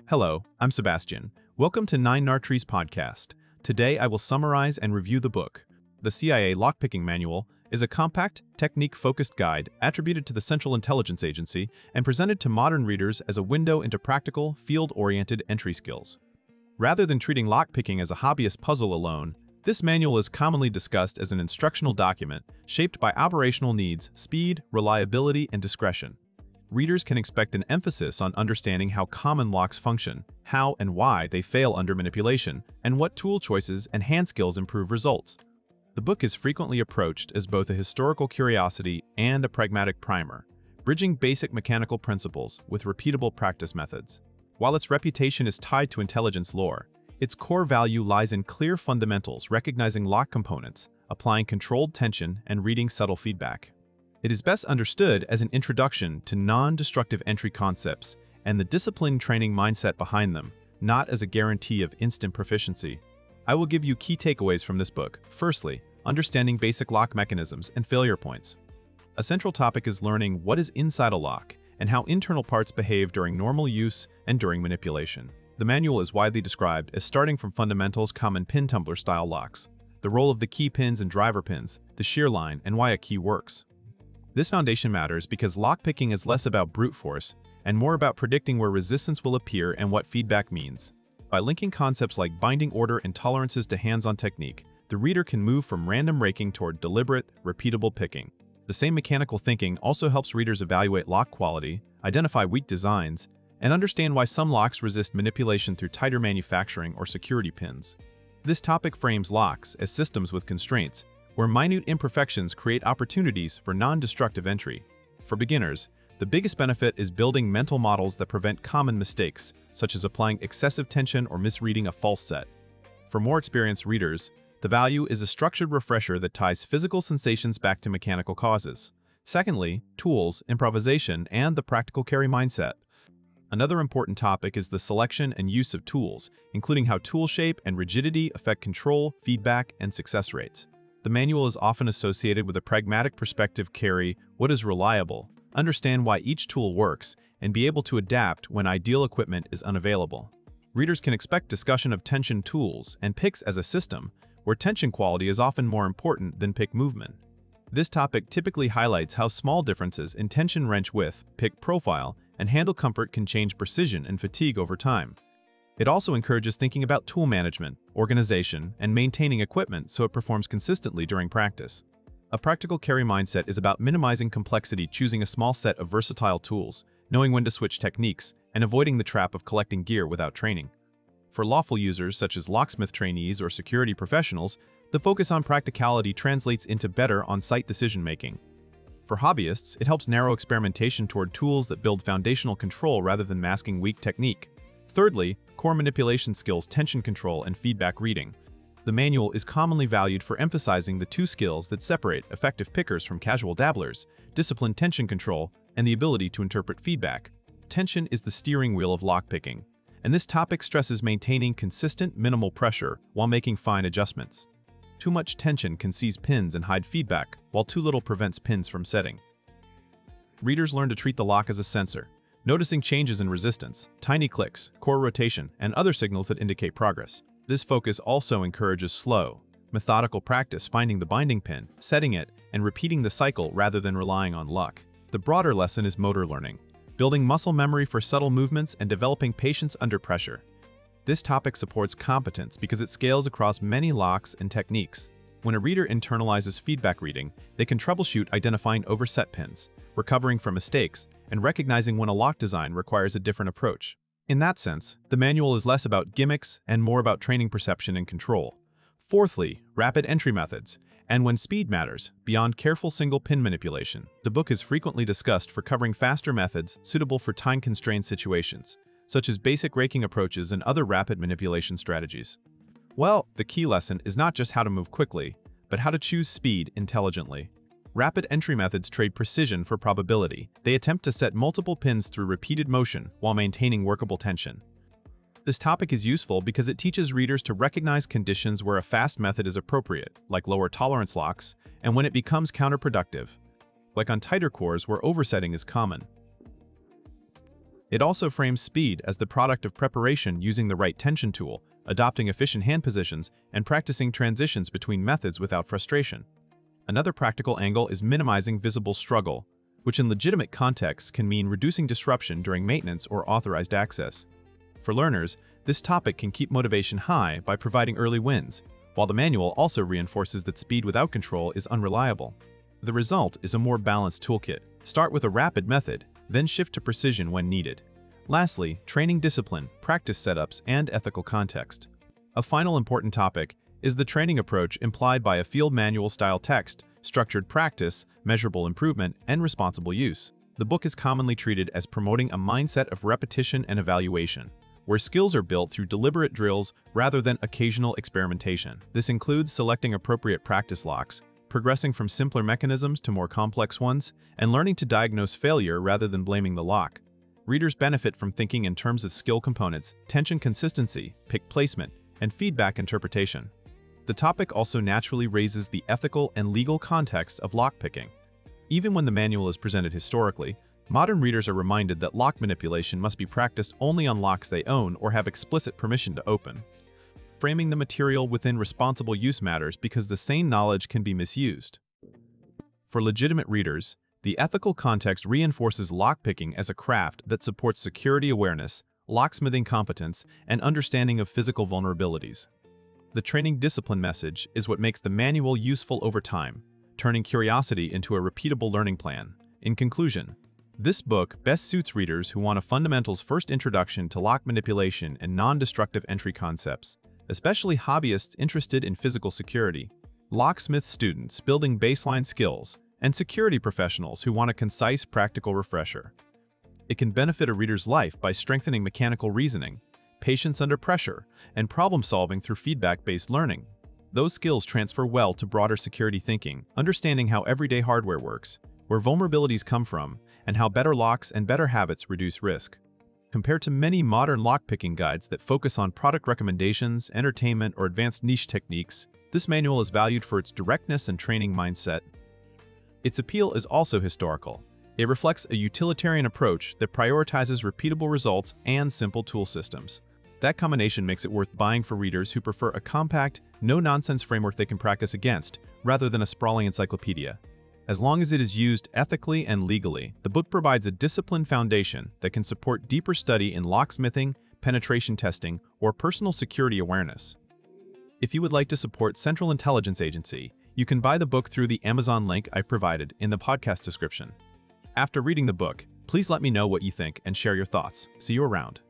Hello, I'm Sebastian. Welcome to 9nartrees podcast. Today I will summarize and review the book. The CIA Lockpicking Manual is a compact, technique-focused guide attributed to the Central Intelligence Agency and presented to modern readers as a window into practical, field-oriented entry skills. Rather than treating lockpicking as a hobbyist puzzle alone, this manual is commonly discussed as an instructional document shaped by operational needs, speed, reliability, and discretion. Readers can expect an emphasis on understanding how common locks function, how and why they fail under manipulation, and what tool choices and hand skills improve results. The book is frequently approached as both a historical curiosity and a pragmatic primer, bridging basic mechanical principles with repeatable practice methods. While its reputation is tied to intelligence lore, its core value lies in clear fundamentals, recognizing lock components, applying controlled tension, and reading subtle feedback. It is best understood as an introduction to non-destructive entry concepts and the disciplined training mindset behind them, not as a guarantee of instant proficiency. I will give you key takeaways from this book. Firstly, understanding basic lock mechanisms and failure points. A central topic is learning what is inside a lock and how internal parts behave during normal use and during manipulation. The manual is widely described as starting from fundamentals common pin tumbler style locks, the role of the key pins and driver pins, the shear line, and why a key works. This foundation matters because lockpicking is less about brute force and more about predicting where resistance will appear and what feedback means. By linking concepts like binding order and tolerances to hands-on technique, the reader can move from random raking toward deliberate, repeatable picking. The same mechanical thinking also helps readers evaluate lock quality, identify weak designs, and understand why some locks resist manipulation through tighter manufacturing or security pins. This topic frames locks as systems with constraints, where minute imperfections create opportunities for non-destructive entry. For beginners, the biggest benefit is building mental models that prevent common mistakes, such as applying excessive tension or misreading a false set. For more experienced readers, the value is a structured refresher that ties physical sensations back to mechanical causes. Secondly, tools, improvisation, and the practical carry mindset. Another important topic is the selection and use of tools, including how tool shape and rigidity affect control, feedback, and success rates. The manual is often associated with a pragmatic perspective: carry what is reliable, understand why each tool works, and be able to adapt when ideal equipment is unavailable. Readers can expect discussion of tension tools and picks as a system, where tension quality is often more important than pick movement. This topic typically highlights how small differences in tension wrench width, pick profile, and handle comfort can change precision and fatigue over time. It also encourages thinking about tool management, organization, and maintaining equipment so it performs consistently during practice. A practical carry mindset is about minimizing complexity, choosing a small set of versatile tools, knowing when to switch techniques, and avoiding the trap of collecting gear without training. For lawful users such as locksmith trainees or security professionals, the focus on practicality translates into better on-site decision-making. For hobbyists, it helps narrow experimentation toward tools that build foundational control rather than masking weak technique. Thirdly, core manipulation skills, tension control, and feedback reading. The manual is commonly valued for emphasizing the two skills that separate effective pickers from casual dabblers: disciplined tension control and the ability to interpret feedback. Tension is the steering wheel of lockpicking, and this topic stresses maintaining consistent, minimal pressure while making fine adjustments. Too much tension can seize pins and hide feedback, while too little prevents pins from setting. Readers learn to treat the lock as a sensor, noticing changes in resistance, tiny clicks, core rotation, and other signals that indicate progress. This focus also encourages slow, methodical practice, finding the binding pin, setting it, and repeating the cycle rather than relying on luck. The broader lesson is motor learning, building muscle memory for subtle movements and developing patience under pressure. This topic supports competence because it scales across many locks and techniques. When a reader internalizes feedback reading, they can troubleshoot identifying overset pins, recovering from mistakes, and recognizing when a lock design requires a different approach. In that sense, the manual is less about gimmicks and more about training perception and control. Fourthly, rapid entry methods, and when speed matters, beyond careful single pin manipulation. The book is frequently discussed for covering faster methods suitable for time-constrained situations, such as basic raking approaches and other rapid manipulation strategies. Well, the key lesson is not just how to move quickly, but how to choose speed intelligently. Rapid entry methods trade precision for probability. They attempt to set multiple pins through repeated motion while maintaining workable tension. This topic is useful because it teaches readers to recognize conditions where a fast method is appropriate, like lower tolerance locks, and when it becomes counterproductive, like on tighter cores where oversetting is common. It also frames speed as the product of preparation using the right tension tool, adopting efficient hand positions, and practicing transitions between methods without frustration. Another practical angle is minimizing visible struggle, which in legitimate contexts can mean reducing disruption during maintenance or authorized access. For learners, this topic can keep motivation high by providing early wins, while the manual also reinforces that speed without control is unreliable. The result is a more balanced toolkit. Start with a rapid method, then shift to precision when needed. Lastly, training discipline, practice setups, and ethical context. A final important topic is the training approach implied by a field manual-style text, structured practice, measurable improvement, and responsible use. The book is commonly treated as promoting a mindset of repetition and evaluation, where skills are built through deliberate drills rather than occasional experimentation. This includes selecting appropriate practice locks, progressing from simpler mechanisms to more complex ones, and learning to diagnose failure rather than blaming the lock. Readers benefit from thinking in terms of skill components, tension consistency, pick placement, and feedback interpretation. The topic also naturally raises the ethical and legal context of lockpicking. Even when the manual is presented historically, modern readers are reminded that lock manipulation must be practiced only on locks they own or have explicit permission to open. Framing the material within responsible use matters because the same knowledge can be misused. For legitimate readers, the ethical context reinforces lockpicking as a craft that supports security awareness, locksmithing competence, and understanding of physical vulnerabilities. The training discipline message is what makes the manual useful over time, turning curiosity into a repeatable learning plan. In conclusion, this book best suits readers who want a fundamentals-first introduction to lock manipulation and non-destructive entry concepts, especially hobbyists interested in physical security, locksmith students building baseline skills, and security professionals who want a concise, practical refresher. It can benefit a reader's life by strengthening mechanical reasoning, patience under pressure, and problem-solving through feedback-based learning. Those skills transfer well to broader security thinking, understanding how everyday hardware works, where vulnerabilities come from, and how better locks and better habits reduce risk. Compared to many modern lockpicking guides that focus on product recommendations, entertainment, or advanced niche techniques, this manual is valued for its directness and training mindset. Its appeal is also historical. It reflects a utilitarian approach that prioritizes repeatable results and simple tool systems. That combination makes it worth buying for readers who prefer a compact, no-nonsense framework they can practice against, rather than a sprawling encyclopedia. As long as it is used ethically and legally, the book provides a disciplined foundation that can support deeper study in locksmithing, penetration testing, or personal security awareness. If you would like to support Central Intelligence Agency, you can buy the book through the Amazon link I provided in the podcast description. After reading the book, please let me know what you think and share your thoughts. See you around.